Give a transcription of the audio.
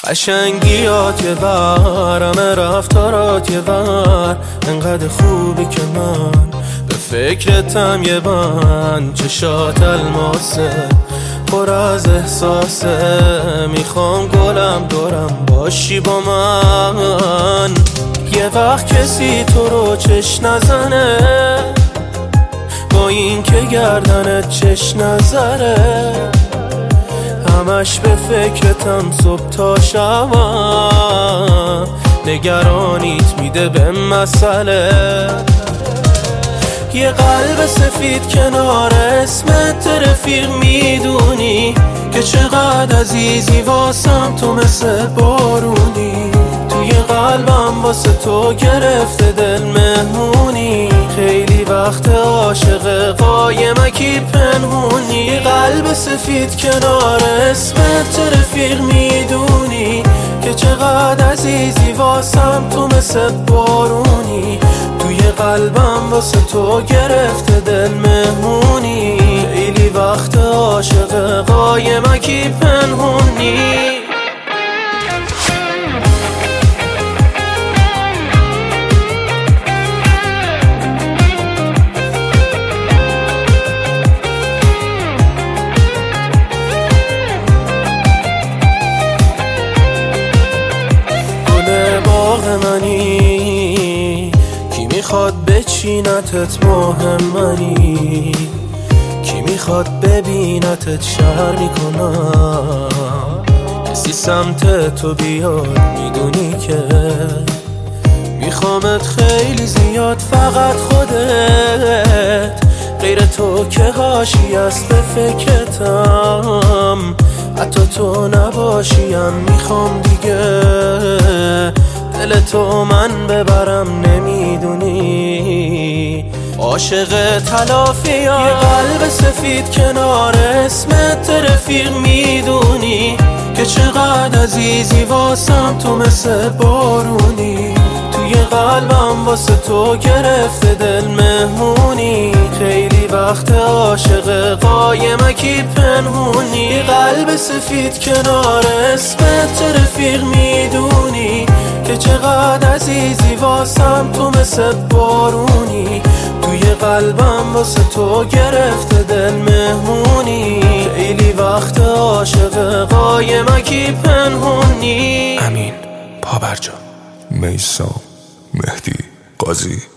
قشنگیات یه بر، همه رفتارات یه بر، انقدر خوبی که من به فکرتم یه بند. چشات الماسه پر از احساسه، میخوام گلم دورم باشی با من. یه وقت کسی تو رو چش نزنه، با این که گردنت چش نذره، همش به فکرتم صبح تا شبم، نگرانیت میده به مسئله. یه قلب سفید کنار اسمت رفیق، میدونی که چقدر عزیزی واسم تو مثل بارونی. توی قلبم واسه تو گرفته دل مهمونی، خیلی وقت عاشق قایمکی پنهونی. قلب سفید کنار اسمت رفیق، میدونی که چقدر عزیزی واسم تو مثل بارونی. توی قلبم واسه تو گرفته دل مهمونی، خیلی وقت عاشق قایمکی پنهونی. منی کی میخواد بچینتت مهم منی، کی میخواد ببینتت شهر میکنم. کسی سمت تو بیاد میدونی که میخوامت خیلی زیاد، فقط خودت غیر تو که حاشیه است به فکرتم. حتی تو نباشیم میخوام دیگه دل تو من ببرم، نمیدونی عاشق تلافیم. یه قلب سفید کنار اسمت رفیق، میدونی که چقدر عزیزی واسم تو مثل بارونی. توی قلبم واسه تو گرفته دل مهمونی، خیلی وقت عاشق قایمکی پنهونی. قلب سفید کنار اسمت رفیق، میدونی که چقدر عزیزی واسم تو مثل بارونی. توی قلبم واسه تو گرفته دل مهمونی، خیلی وقت عاشق قایمکی پنهونی. امین پابرجا، میثم، مهدی، قاضی.